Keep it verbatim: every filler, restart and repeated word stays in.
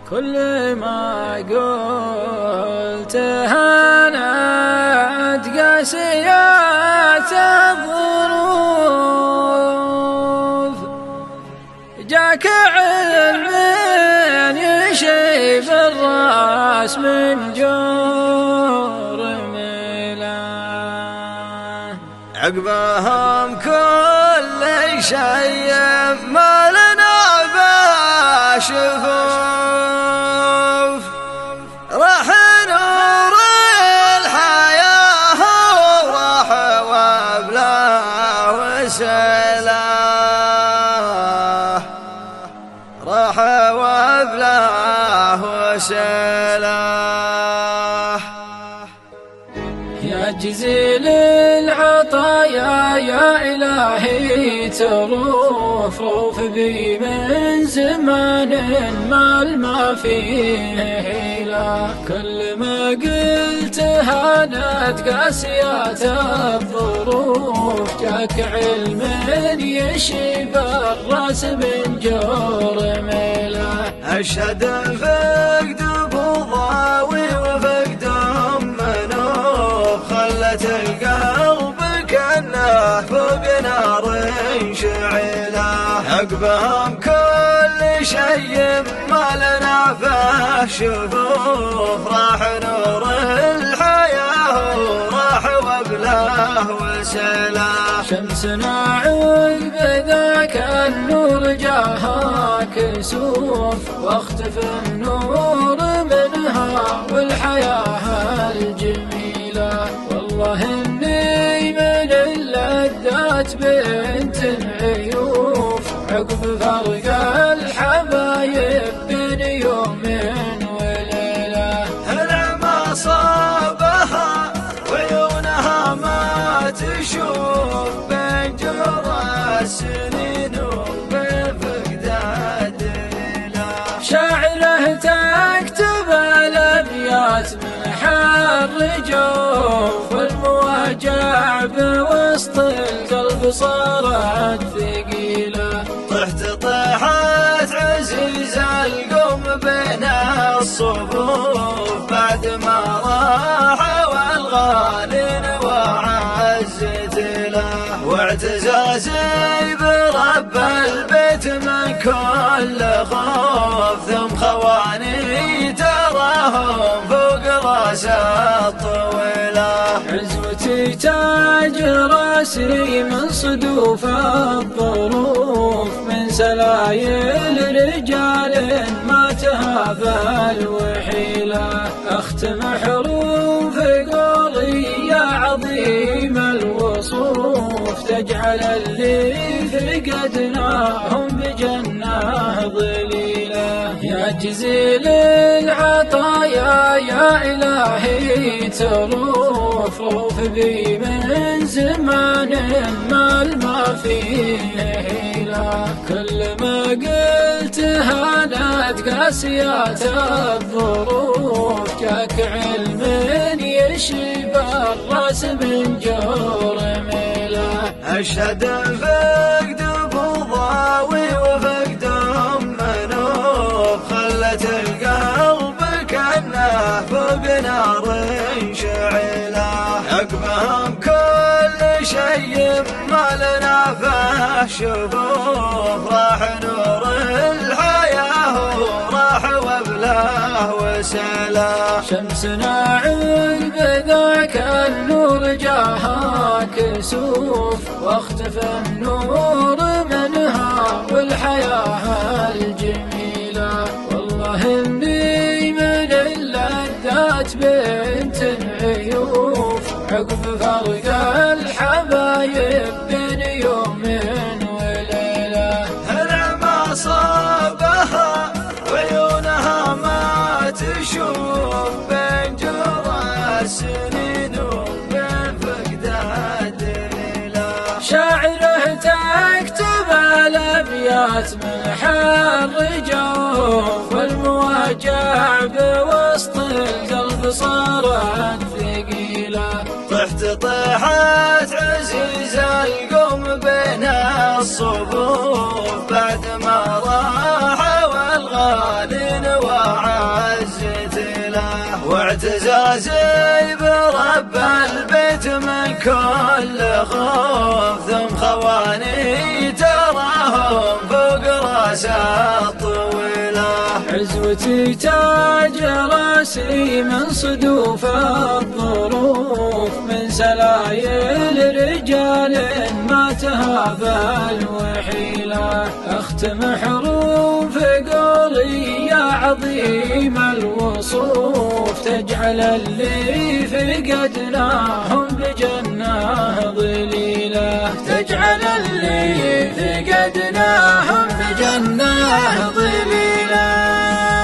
كل ما قلت هانت قاسيات الظروف، جاك علم يشيب الراس من جور ملاه، عقبهم كل شيء ما لنا باشفوف، راح نور الحياة وراح وابلاه وسلاه، راح وابلاه وسلاه. يا جزيل العطايا يا إلهي تروف روف بي من زمان ما ما فيه لا، كل ما قلت هانت قاسيات الظروف، جاك علم يشيب الراس من جور ملا. أشهد فقد بضاوي وفقد منوف، خلت القلب كأنه فوق نار شعلة، عقبهم كل شيء ما لنا فيه شفوف، راح نور الحياة وراح وابلاه وسلاه. شمسنا عقب ذاك النور جاها كسوف، واختفى النور منها والحياة الجميلة، والله إني من اللذات بنت عيوف، عقب فرق الحبايب بين يوم وليلة. العمى صابها وعيونها ما تشوف، بين جرى السنين وبين فقدان الليلة، شاعره تكتب الأبيات من حر جوف، والمواجع بوسط القلب صارت ثقيلة، طحت طيحت عزيز القوم بين الصفوف، بعد ما راح والغالين وعزت له، واعتزازي برب البيت من كل خوف، ثم خواني تراهم فوق راس الطويلة، عزوتي تاج راسي من صدوف الظروف، من سلايل رجال ما تهاب الوحيلة، اختم حروف قولي يا عظيم الوصوف، تجعل اللي فقدناهم بجنة ظليلة. يا جزيل العطايا يا إلهي تروف روف بي من زمان ما ما فيه لا، كل ما قلت هانت قاسيات الظروف، جاك علم يشيب الراس من جور ملا. أشهد فقد بضاوي وفقد منوف، خلت القلب كأنه فوق نار شعلة، عقبهم كل شيء ما لنا فيه شفوف، راح نور الحياة وراح وابلاه وسلاه. شمسنا عقب ذاك النور جاها كسوف، واختفى النور منها والحياة الجميلة، والله إني من اللذات بنت عيوف، عقب فرق الحبايب بين يوم وليلة. العمى صابها وعيونها ما تشوف، بين جرى السنين وبين فقدان الليلة، شاعره تكتب الأبيات من حر جوف، والمواجع بوسط القلب صارت ثقيلة، طحت طيحت عزيز القوم بين الصفوف، بعد ما راح والغالين وعى اعتزازي برب البيت من كل خوف، ثم خواني تراهم فوق راس الطويلة. عزوتي تاج راسي من صدوف الظروف، من سلايل رجال ما تهاب الوحيلة. اختم حروف قولي يا عظيم الوصوف، تجعل اللي فقدناهم بجنة ظليلة، تجعل اللي فقدناهم بجنة ظليلة.